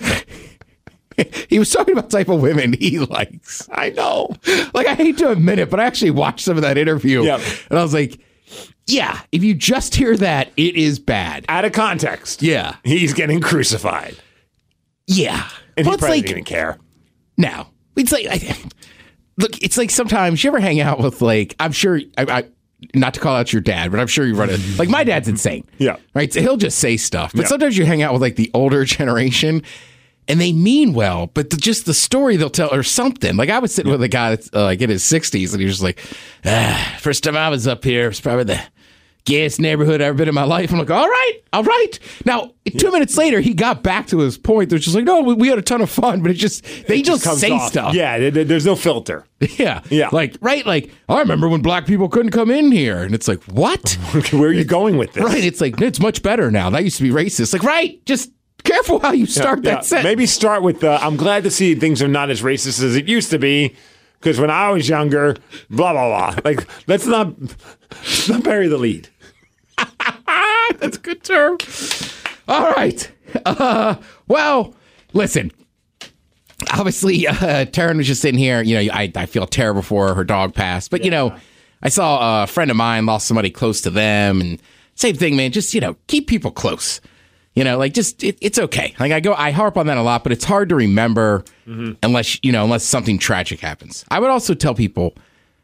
he was talking about the type of women he likes. I know. Like, I hate to admit it, but I actually watched some of that interview, Yep. and I was like, yeah, if you just hear that, it is bad. Out of context. Yeah. He's getting crucified. Yeah. And Well, he it's probably like, didn't even care. no. It's like, I, look, it's like sometimes you ever hang out with, like, I'm sure, I, I not to call out your dad, but I'm sure you run it. Like, my dad's insane. Yeah. Right? So he'll just say stuff. But Yeah. sometimes you hang out with, like, the older generation, and they mean well, but the, just the story they'll tell or something. Like, I was sitting with a guy that's, uh, like, in his sixties, and he was just like, ah, first time I was up here, it was probably the gayest neighborhood I've ever been in my life. I'm like, all right, all right. Now, two minutes later, he got back to his point. They're just like, no, we, we had a ton of fun, but it just, they It just, comes say off. stuff. Yeah, there- there- there's no filter. Yeah. Yeah. Like, right? Like, I remember when black people couldn't come in here. And it's like, what? Where are you going with this? Right. It's like, it's much better now. That used to be racist. Like, right. Just careful how you start Yeah, that yeah. sentence. Maybe start with the, I'm glad to see things are not as racist as it used to be. Because when I was younger, blah, blah, blah. Like, let's not, let's not bury the lead. That's a good term. All right. Uh, well, listen. Obviously, uh, Taryn was just sitting here. You know, I, I feel terrible for her. Her dog passed. But, you know, I saw a friend of mine lost somebody close to them. And same thing, man. Just, you know, keep people close. You know, like just, it, it's okay. Like I go, I harp on that a lot, but it's hard to remember mm-hmm. unless, you know, unless something tragic happens. I would also tell people,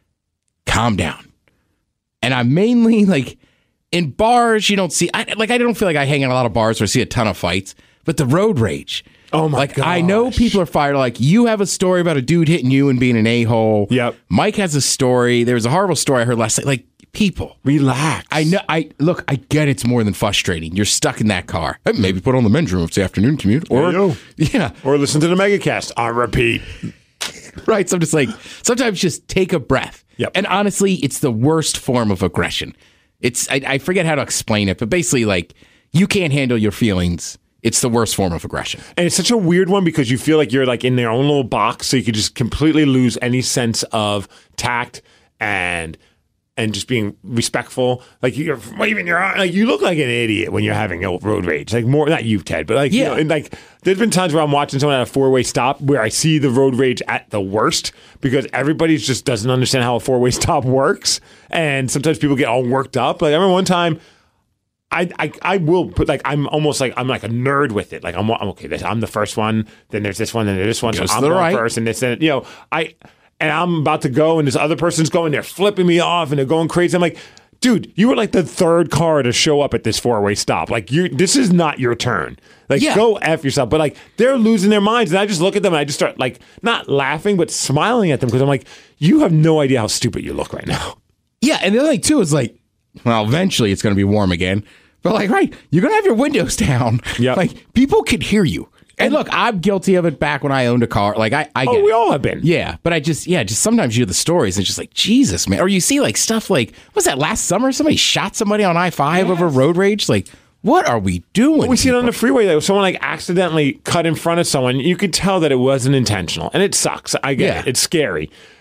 calm down. And I'm mainly like, in bars, you don't see, I, like, I don't feel like I hang in a lot of bars where I see a ton of fights, but the road rage. Oh, my like, gosh. I know people are fired. Like, you have a story about a dude hitting you and being an a-hole. Yep. Mike has a story. There was a horrible story I heard last night. Like, people. Relax. I know, I, look, I get it's more than frustrating. You're stuck in that car. Maybe put on the men's room if it's the afternoon commute. Or, you go. yeah. Or listen to the Megacast on repeat. Right. So I'm just like, sometimes just take a breath. Yep. And honestly, it's the worst form of aggression. It's I, I forget how to explain it, but basically, like, you can't handle your feelings. It's the worst form of aggression. And it's such a weird one because you feel like you're like in their own little box, so you could just completely lose any sense of tact and and just being respectful. Like you're waving your arm, like you look like an idiot when you're having a road rage. Like more, not you, Ted, but like Yeah. you know, and like there's been times where I'm watching someone at a four way stop where I see the road rage at the worst because everybody just doesn't understand how a four way stop works, and sometimes people get all worked up. Like I remember one time. I, I I will put like I'm almost like I'm like a nerd with it. Like I'm, I'm okay. This, I'm the first one. Then there's this one. Then there's this one. So Goes to I'm the going right. first, and this and you know I and I'm about to go, and this other person's going. They're flipping me off, and they're going crazy. I'm like, dude, you were like the third car to show up at this four way stop. Like you, this is not your turn. Like Yeah. go f yourself. But like they're losing their minds, and I just look at them and I just start like not laughing but smiling at them because I'm like, you have no idea how stupid you look right now. Yeah, and the other thing too is like, well, eventually it's going to be warm again. But like, right, you're going to have your windows down. Yep. Like, people could hear you. And look, I'm guilty of it back when I owned a car. Like, I, I get Oh, we it. all have been. Yeah, but I just, yeah, just sometimes you hear the stories and it's just like, Jesus, man. Or you see like stuff like, what was that last summer? Somebody shot somebody on I five over road rage. Like, what are we doing? We see it on the freeway though. Someone like accidentally cut in front of someone. You could tell that it wasn't intentional, and it sucks. I get Yeah. it. It's scary.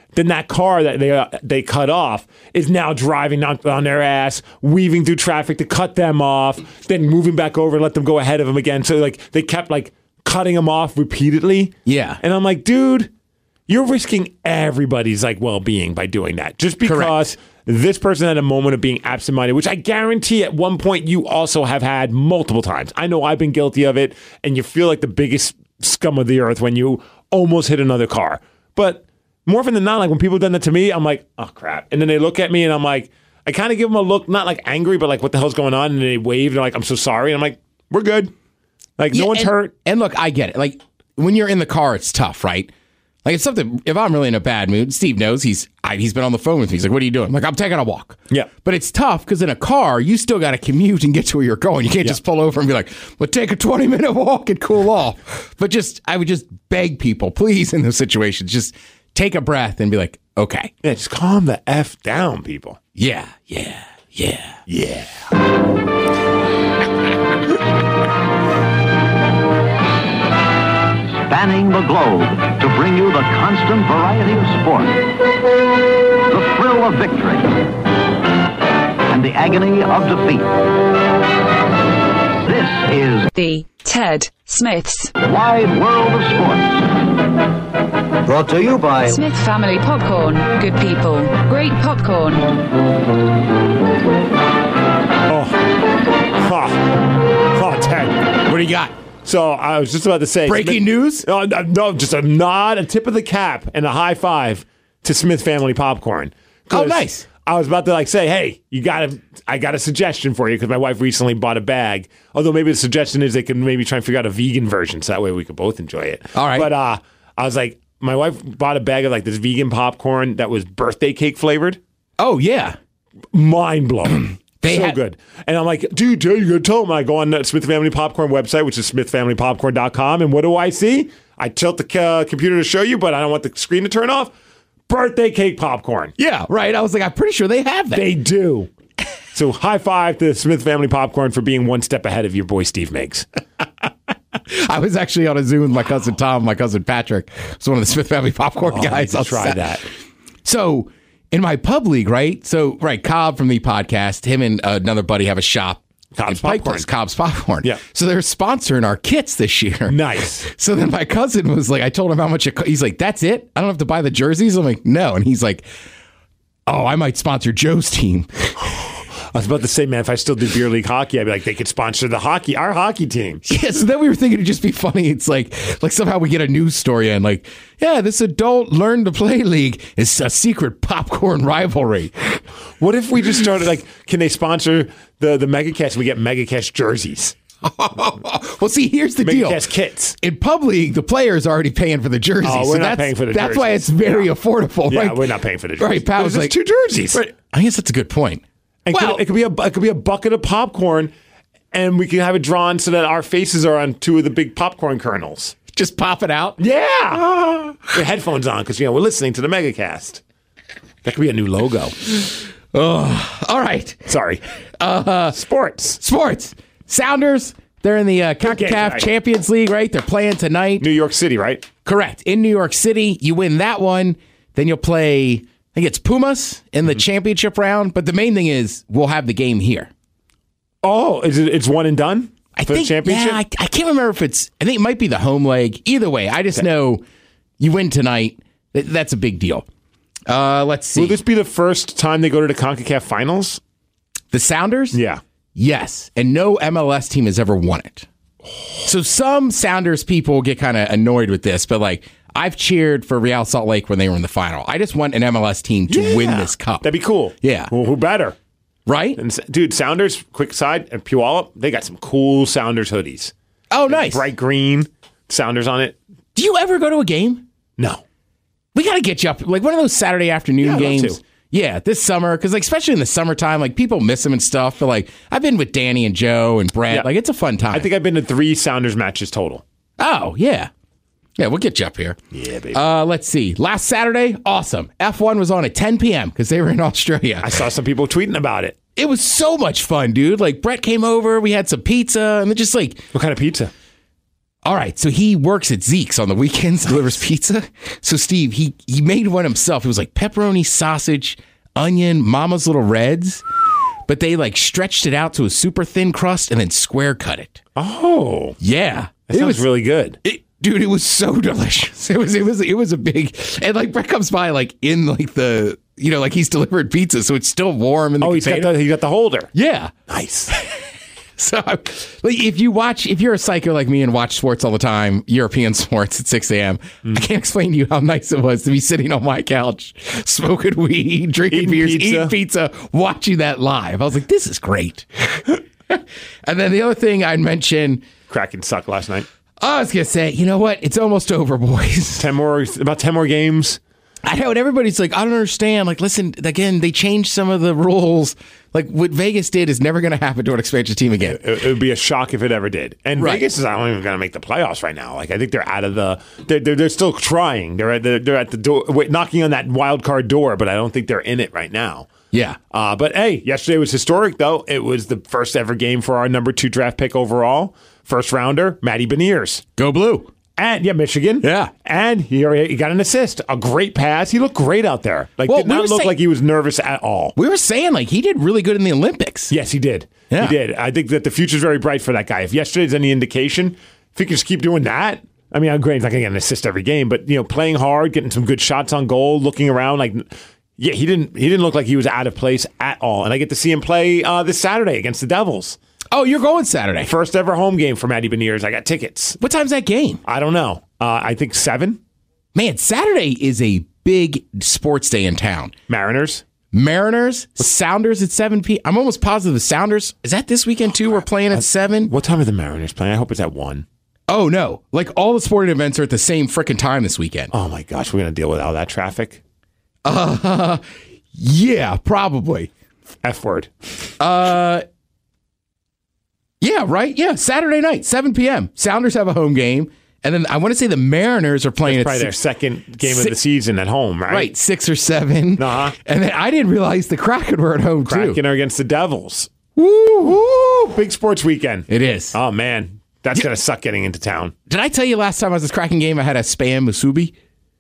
then that car that they uh, they cut off is now driving on, on their ass, weaving through traffic to cut them off, then moving back over and let them go ahead of them again. So like they kept like cutting them off repeatedly. Yeah. And I'm like, dude, you're risking everybody's like well-being by doing that. Just because Correct. This person had a moment of being absent-minded, which I guarantee at one point you also have had multiple times. I know I've been guilty of it, and you feel like the biggest scum of the earth when you almost hit another car. But more often than not, like when people have done that to me, I'm like, oh crap. And then they look at me and I'm like, I kind of give them a look, not like angry, but like, what the hell's going on? And they wave and they're like, I'm so sorry. And I'm like, we're good. Like, yeah, no one's and, hurt. And look, I get it. Like, when you're in the car, it's tough, right? Like, it's something, if I'm really in a bad mood, Steve knows, he's I, he's been on the phone with me. He's like, what are you doing? I'm like, I'm taking a walk. Yeah. But it's tough because in a car, you still got to commute and get to where you're going. You can't yeah. just pull over and be like, well, take a twenty minute walk and cool off. But just, I would just beg people, please, in those situations, just take a breath and be like, okay. Yeah, just calm the F down, people. Yeah, yeah, yeah, yeah. Spanning the globe to bring you the constant variety of sport, the thrill of victory, and the agony of defeat. This is the Ted Smith's Wide World of Sports. Brought to you by Smith Family Popcorn. Good people, great popcorn. Oh, oh, oh Ted, what do you got? So I was just about to say breaking Smith, news. No, no, just a nod, a tip of the cap, and a high five to Smith Family Popcorn. Oh, nice. I was about to like say, hey, you got to. I got a suggestion for you because my wife recently bought a bag. Although maybe the suggestion is they can maybe try and figure out a vegan version, so that way we could both enjoy it. All right. But uh, I was like, my wife bought a bag of like this vegan popcorn that was birthday cake flavored. Oh yeah, mind blowing. They so had- good. And I'm like, dude, you gotta tell them. I go on the Smith Family Popcorn website, which is smith family popcorn dot com, and what do I see? I tilt the uh, computer to show you, but I don't want the screen to turn off. Birthday cake popcorn. Yeah, right. I was like, I'm pretty sure they have that. They do. So high five to Smith Family Popcorn for being one step ahead of your boy Steve Miggs. I was actually on a Zoom with my cousin Tom, my cousin Patrick. Was one of the Smith Family Popcorn oh, guys. I'll try that. So in my pub league, right? So, right, Cobb from the podcast, him and another buddy have a shop. Cobb's Popcorn. Cobb's Popcorn. Yeah. So they're sponsoring our kits this year. Nice. So then my cousin was like, I told him how much it co- he's like, that's it? I don't have to buy the jerseys? I'm like, no. And he's like, oh, I might sponsor Joe's team. I was about to say, man, if I still do beer league hockey, I'd be like, they could sponsor the hockey, our hockey team. Yeah, so then we were thinking it'd just be funny. It's like, like somehow we get a news story and like, yeah, this adult learn to play league is a secret popcorn rivalry. What if we just started like, can they sponsor the the MegaCast and we get MegaCast jerseys? Well, see, here's the deal. MegaCast kits. In pub league, the players are already paying for the jerseys. Oh, we're so not that's, paying for the that's jerseys. why it's very yeah. affordable. Yeah, right? we're not paying for the jerseys. Right, Pat was like, two jerseys. Right. I guess that's a good point. And well, could, it could be a it could be a bucket of popcorn, and we can have it drawn so that our faces are on two of the big popcorn kernels. Just pop it out. Yeah, the headphones on because you know we're listening to the MegaCast. That could be a new logo. Oh, all right. Sorry. Uh, sports. Sports. Sounders. They're in the uh, CONCACAF Champions League, right? They're playing tonight. New York City, right? Correct. In New York City, you win that one, then you'll play. I think it's Pumas in the mm-hmm. championship round, but the main thing is we'll have the game here. Oh, is it? It's one and done I for think, the championship? Yeah, I, I can't remember if it's. I think it might be the home leg. Either way, I just know you win tonight. That's a big deal. Uh, let's see. Will this be the first time they go to the CONCACAF finals? The Sounders? Yeah. Yes, and no M L S team has ever won it. So some Sounders people get kind of annoyed with this, but like. I've cheered for Real Salt Lake when they were in the final. I just want an M L S team to yeah, win this cup. That'd be cool. Yeah. Well, who better? Right? And, dude, Sounders, quick side, and Puyallup, they got some cool Sounders hoodies. Oh, nice. Bright green, Sounders on it. Do you ever go to a game? No. We got to get you up. Like one of those Saturday afternoon yeah, games. Yeah, this summer. Because like, especially in the summertime, like people miss them and stuff. But like I've been with Danny and Joe and Brett. Yeah. Like it's a fun time. I think I've been to three Sounders matches total. Oh, yeah. Yeah, we'll get you up here. Yeah, baby. Uh, let's see. Last Saturday, awesome. F one was on at ten p.m. because they were in Australia. I saw some people tweeting about it. It was so much fun, dude. Like, Brett came over. We had some pizza. And just like... What kind of pizza? All right, so he works at Zeke's on the weekends, delivers pizza. So Steve, he he made one himself. It was like pepperoni, sausage, onion, Mama's Little Reds, but they like stretched it out to a super thin crust and then square cut it. Oh, yeah, that it sounds was really good. It, dude, it was so delicious. It was it was it was a big, and like Brett comes by like in like the you know like he's delivered pizza, so it's still warm in the oh he's container. got the he got the holder. Yeah, nice. So, like, if you watch, if you're a psycho like me and watch sports all the time, European sports at six a.m., mm. I can't explain to you how nice it was to be sitting on my couch, smoking weed, drinking eating beers, pizza. eating pizza, watching that live. I was like, this is great. And then the other thing I'd mention, Kraken sucked last night. I was going to say, you know what? It's almost over, boys. ten more, about ten more games. I know, and everybody's like, I don't understand. Like, listen, again, they changed some of the rules. Like, what Vegas did is never going to happen to an expansion team again. It, it would be a shock if it ever did. And right. Vegas is not even going to make the playoffs right now. Like, I think they're out of the. They're they're, they're still trying. They're at the they're at the door, wait, knocking on that wild card door, but I don't think they're in it right now. Yeah. Uh, but hey, yesterday was historic though. It was the first ever game for our number two draft pick overall, first rounder, Matty Beniers. Go Blue. And yeah, Michigan. Yeah. And he, he got an assist. A great pass. He looked great out there. Like, well, did not we look say- like he was nervous at all. We were saying, like, he did really good in the Olympics. Yes, he did. Yeah. He did. I think that the future's very bright for that guy. If yesterday's any indication, if he can just keep doing that, I mean, I'm great. He's not going to get an assist every game, but, you know, playing hard, getting some good shots on goal, looking around, like, yeah, he didn't he didn't look like he was out of place at all. And I get to see him play uh, this Saturday against the Devils. Oh, you're going Saturday. First ever home game for Matty Beniers. I got tickets. What time's that game? I don't know. Uh, I think seven. Man, Saturday is a big sports day in town. Mariners. Mariners, Sounders at seven p.m. I'm almost positive the Sounders, is that this weekend too? We're playing at seven? What time are the Mariners playing? I hope it's at one. Oh, no. Like all the sporting events are at the same freaking time this weekend. Oh, my gosh. We're going to deal with all that traffic? Uh, yeah, probably. F word. Uh, yeah, right? Yeah, Saturday night, seven p.m. Sounders have a home game. And then I want to say the Mariners are playing That's at probably their six, second game six, of the season at home, right? Right, six or seven. Uh-huh. And then I didn't realize the Kraken were at home, Kraken too. are against the Devils. Woo! Woo! Big sports weekend. It is. Oh, man. That's going to suck getting into town. Did I tell you last time I was at this Kraken game I had a Spam Musubi?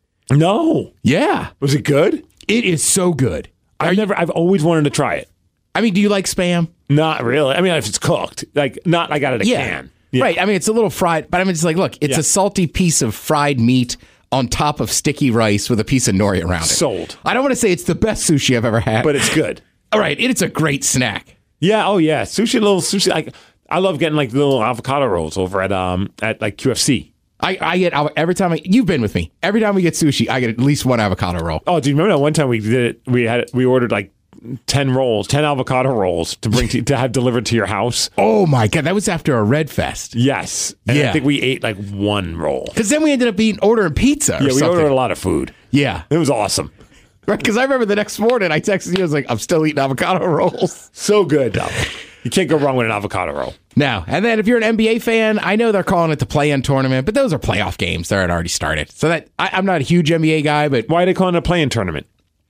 No. Yeah. Was it good? It is so good. I've never, I've always wanted to try it. I mean, do you like Spam? Not really. I mean, if it's cooked, like, not like out of a Yeah. can. Yeah. Right. I mean, it's a little fried, but I mean, it's like, look, it's Yeah. a salty piece of fried meat on top of sticky rice with a piece of nori around it. Sold. I don't want to say it's the best sushi I've ever had, But it's good. all right, it's a great snack. Yeah. Oh, yeah. Sushi, little sushi. Like, I love getting like little avocado rolls over at um at like Q F C. I, I get every time I, you've been with me. Every time we get sushi, I get at least one avocado roll. Oh, do you remember that one time we did it? We had we ordered like ten rolls, ten avocado rolls to bring to, to have delivered to your house. Oh my god, that was after a Red Fest. Yes. And Yeah. I think we ate like one roll. Because then we ended up eating ordering pizza. Or Yeah, we something. ordered a lot of food. Yeah, It was awesome. right. Because I remember the next morning I texted you. I was like, I'm still eating avocado rolls. So good, though. You can't go wrong with an avocado roll. Now, and then if you're an N B A fan, I know they're calling it the play-in tournament, but those are playoff games. They're already started. So that I, I'm not a huge N B A guy, but Why are they calling it a play-in tournament?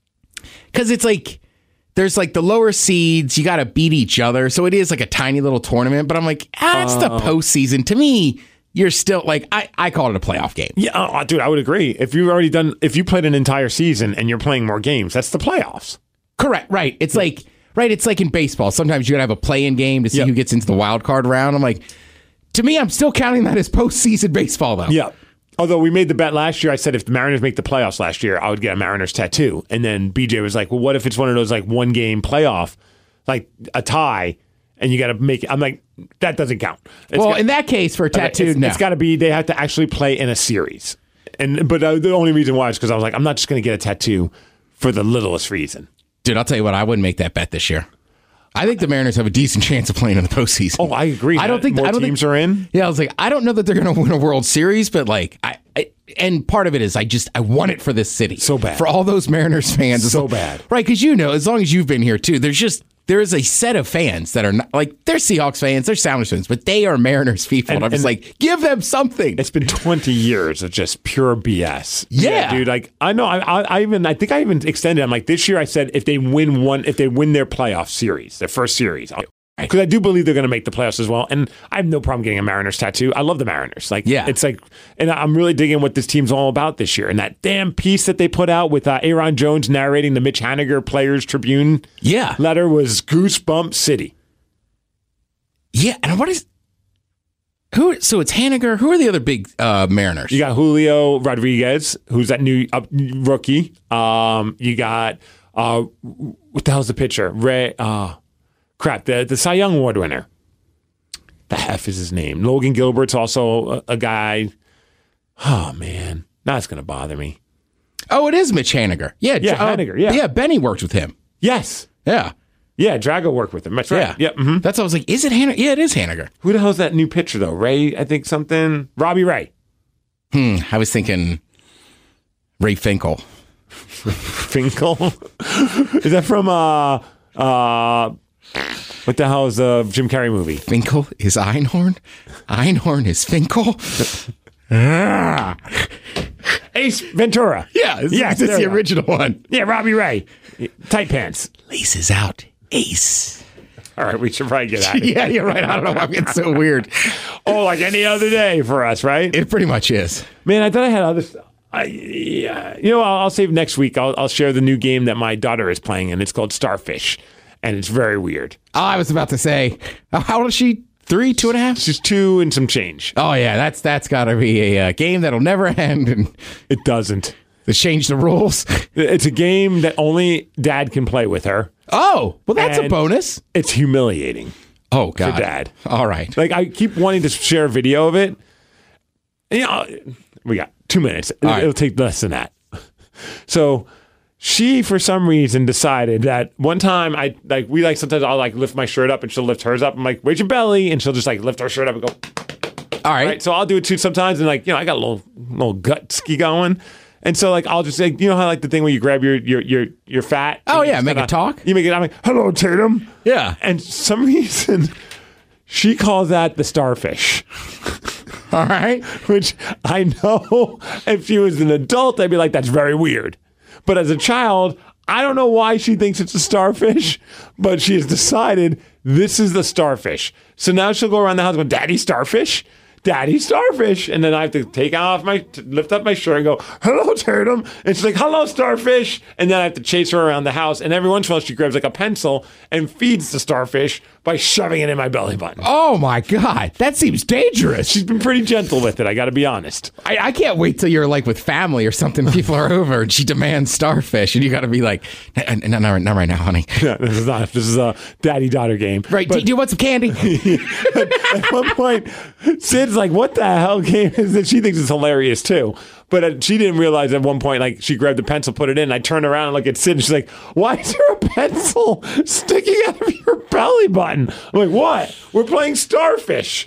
because it's like there's like the lower seeds, you got to beat each other. So it is like a tiny little tournament, but I'm like, ah, it's the postseason. To me, you're still like, I, I call it a playoff game. Yeah, uh, dude, I would agree. If you've already done, if you played an entire season and you're playing more games, that's the playoffs. Correct. Right. It's like, right. It's like in baseball. Sometimes you got to have a play-in game to see Yep. who gets into the wild card round. I'm like, to me, I'm still counting that as postseason baseball, though. Yeah. Although we made the bet last year, I said if the Mariners make the playoffs last year, I would get a Mariners tattoo. And then B J was like, well, what if it's one of those like one game playoff, like a tie, and you got to make it? I'm like, that doesn't count. It's Well, got- in that case, for a tattoo, it's, no. it's got to be, they have to actually play in a series. And But uh, the only reason why is because I was like, I'm not just going to get a tattoo for the littlest reason. Dude, I'll tell you what, I wouldn't make that bet this year. I think the Mariners have a decent chance of playing in the postseason. Oh, I agree. I don't think more I don't teams think, are in. Yeah, I was like, I don't know that they're going to win a World Series, but like, I, I and part of it is I just I want it for this city So bad. for all those Mariners fans. It's So like- bad. right? Because you know, as long as you've been here too, there's just there is a set of fans that are not like they're Seahawks fans, they're Sounders fans, but they are Mariners people. And, And- I'm just and- like, give them something. It's been twenty years of just pure B S. Yeah. dude. Like I know, I, I, I even, I think I even extended. I'm like, this year I said if they win one, if they win their playoff series, their first series, I'll- Because I do believe they're going to make the playoffs as well. And I have no problem getting a Mariners tattoo. I love the Mariners. Like, yeah. It's like, and I'm really digging what this team's all about this year. And that damn piece that they put out with uh, Aaron Jones narrating the Mitch Haniger Players Tribune yeah. letter was Goosebump City. Yeah. And what is, who, so it's Haniger. Who are the other big uh, Mariners? You got Julio Rodriguez, who's that new uh, rookie. Um, you got, uh, what the hell's the pitcher? Ray, uh, Crap, the, the Cy Young Award winner. The F is his name. Logan Gilbert's also a, a guy. Oh, man. Now it's going to bother me. Oh, it is Mitch Haniger. Yeah, yeah uh, Haniger, yeah. Yeah, Benny worked with him. Yes. Yeah. Yeah, Drago worked with him. That's right. Yeah. Yeah. Mm-hmm. That's what I was like, is it Haniger? Yeah, it is Haniger. Who the hell's that new pitcher, though? Ray, I think something. Robbie Ray. Hmm, I was thinking Ray Finkel. Finkel? Is that from, uh, uh, what the hell is the Jim Carrey movie? Finkel is Einhorn. Einhorn is Finkel. ah. Ace Ventura. Yeah, this, yes, this is the original one. Yeah, Robbie Ray. Tight pants. Laces out. Ace. All right, we should probably get out of here. Yeah, you're right. I don't know why I'm getting so weird. Oh, like any other day for us, right? It pretty much is. Man, I thought I had other stuff. I, yeah. You know, I'll, I'll save next week. I'll, I'll share the new game that my daughter is playing, and it's called Starfish. And it's very weird. Oh, I was about to say, how old is she? Three, two and a half? She's two and some change. Oh, yeah, that's that's got to be a uh, game that'll never end. And it doesn't. They change the rules. It's a game that only Dad can play with her. Oh, well, that's and a bonus. It's humiliating. Oh, God. For Dad. All right. Like, I keep wanting to share a video of it. You know, we got two minutes. It, right. It'll take less than that. So... She, for some reason, decided that one time I like we like sometimes I'll like lift my shirt up and she'll lift hers up. I'm like, where's your belly? And she'll just like lift her shirt up and go. All right. right. So I'll do it too sometimes, and like you know I got a little little gut ski going, and so like I'll just like you know how like the thing where you grab your your your your fat. Oh yeah, you make kinda, it talk. You make it. I'm like, hello Tatum. Yeah. And for some reason, she calls that the starfish. All right. Which I know if she was an adult, I'd be like, that's very weird. But as a child, I don't know why she thinks it's a starfish, but she has decided this is the starfish. So now she'll go around the house going, Daddy Starfish? Daddy Starfish. And then I have to take off my, lift up my shirt and go, hello, Tatum. And she's like, hello, Starfish. And then I have to chase her around the house. And every once in a while, she grabs like a pencil and feeds the starfish by shoving it in my belly button. Oh, my God. That seems dangerous. She's been pretty gentle with it, I got to be honest. I, I can't wait till you're like with family or something. People are over and she demands starfish. And you got to be like, no, no, not right now, honey. Yeah, this is not, this is a daddy-daughter game. Right. But, do, do you want some candy? At one point, Sid's like, what the hell game is this? She thinks it's hilarious, too. But uh, she didn't realize at one point, like, she grabbed the pencil, put it in. I turned around and look at Sid, and she's like, why is there a pencil sticking out of your belly button? I'm like, what? We're playing Starfish.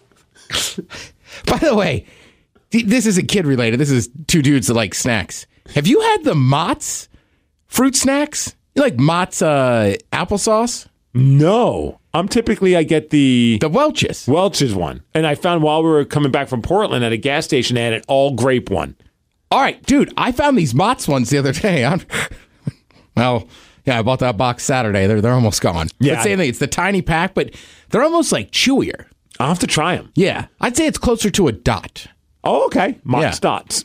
By the way, this isn't kid related. This is two dudes that like snacks. Have you had the Mott's fruit snacks? You like Mott's uh, applesauce? No. I'm typically, I get the... The Welch's. Welch's one. And I found while we were coming back from Portland at a gas station, they had an all grape one. All right, dude, I found these Mott's ones the other day. I'm, well, yeah, I bought that box Saturday. They're they're almost gone. Yeah. But same thing. It's the tiny pack, but they're almost like chewier. I'll have to try them. Yeah. I'd say it's closer to a dot. Oh, okay. Mott's Yeah. Dots.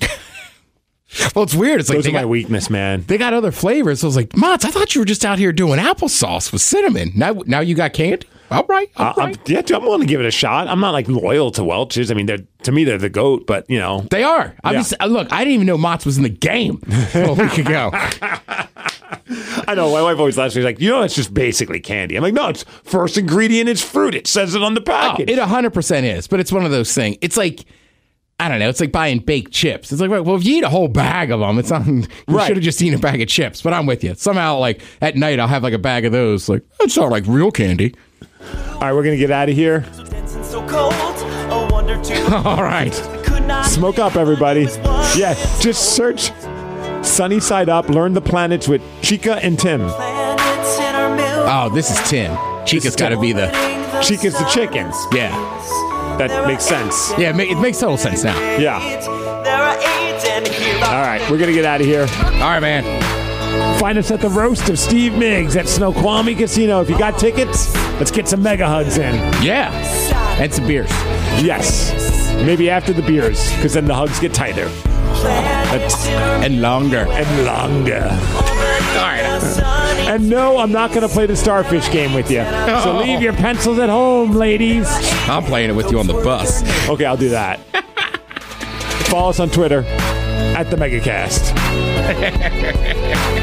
Well, it's weird. It's like Those they are my got, weakness, man. they got other flavors. So I was like, Mott's, I thought you were just out here doing applesauce with cinnamon. Now now you got candy? All right. All Uh, I'm, right. yeah, dude, I'm willing to give it a shot. I'm not like loyal to Welch's. I mean, they're to me they're the GOAT, but you know They are. I'm Yeah. just, uh, look, I didn't even know Mott's was in the game a week ago. I know my wife always laughs. She's like, you know, it's just basically candy. I'm like, no, it's first ingredient is fruit. It says it on the Oh, package. it one hundred percent is, but it's one of those things. It's like, I don't know, it's like buying baked chips. It's like, well, if you eat a whole bag of them, it's not, you Right. should have just eaten a bag of chips, but I'm with you. Somehow, like, at night, I'll have like a bag of those. Like, that's not like real candy. All right, we're gonna get out of here. So cold, a wonder to All right, could not smoke up, everybody. Yeah, just search Sunny Side Up. Learn the planets with Chica and Tim. planets in our milk. Oh, this is Tim. Chica's got to be the, Chica's the chicken. yeah. That makes sense. Yeah, it, ma- it makes total sense now. Yeah. There are eight and here All right, we're gonna get out of here. All right, man. Find us at the Roast of Steve Miggs at Snoqualmie Casino. If you got tickets, let's get some mega hugs in. Yeah. And some beers. Yes. Maybe after the beers, because then the hugs get tighter. That's, and longer. And longer. All right. And no, I'm not going to play the Starfish game with you. So leave your pencils at home, ladies. I'm playing it with you on the bus. Okay, I'll do that. Follow us on Twitter at the MegaCast.